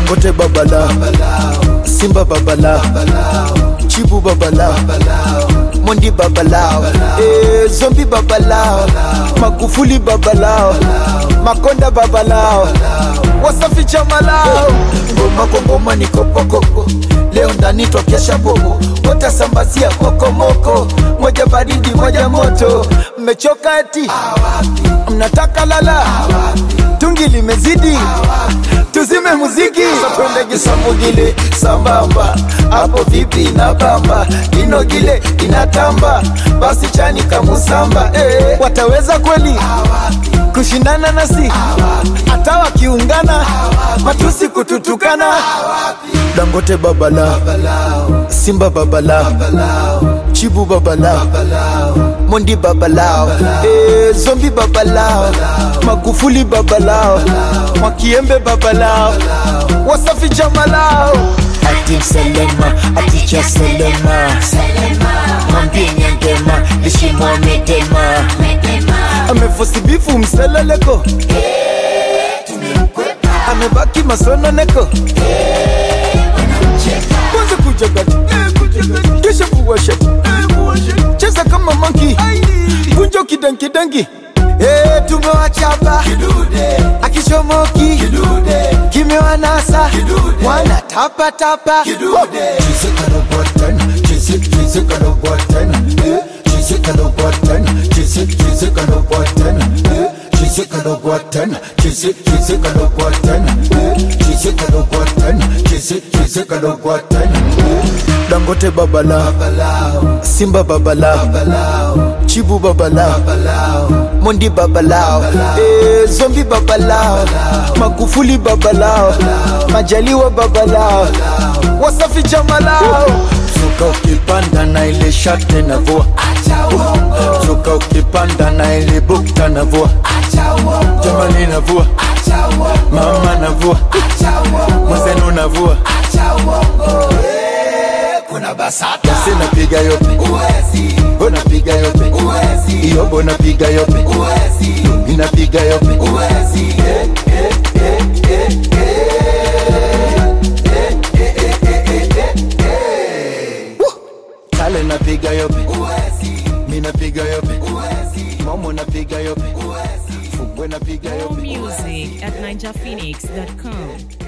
Dangote babala, Simba babala, Chibu babala, Mondi babala, Zombi babala, Magufuli babala, Makonda babala, Wasafi chamalao. Ngoma kwa ngoma ni kopo kopo, leo ndani twakesha bobo, wote sambazia koko moko, moja baridi moja moto. Mmechoka eti mnataka lala, tungi limezidi, tuzime muziki. Sapende gisamugile sambamba, hapo vipi na bamba, inogile inatamba, basi chani kamusamba. Wataweza kweli kushindana nasi, hata wakiungana matusi kututukana. Dangote babala, Simba babala, Chibu babala, Mondi babala, Zombi babala, Magufuli babala, Makiembe babala, Wasafi jamalao. Ati Selema, ati cha Selema, Mambi nyangema, lishimo medema, amefosi bifu mseleleko, amebaki masono neko, kwanza kujagati, kisha kuwashati, cheza kama monkey, kunjo kidangi, tumewachapa akichomoki, kimewanasa wana tapa tapa. Chisika no button, chisika no button, chisika no button, chisika no button, chisika no button, chisika no button, chisika no button, chisika no button. Dangote babala, Simba babala, Chibu babala, Mondi babala, Zombi babala, Magufuli babala, Majaliwa babala, Wasafi jamalao. Zuka ukipanda na ile shate na vua, zuka ukipanda na ile bukta na vua, jamani na vua, mama na vua, mwazenu na vua. Kuna basata sina piga yope uwezi, unapiga yope uwezi, yobo napiga yope uwezi, inapiga yope uwezi. Kale napiga yope uwezi, mina piga yope uwezi, momo napiga yope uwezi, fungwe napiga yope. More music at ninjaphoenix.com.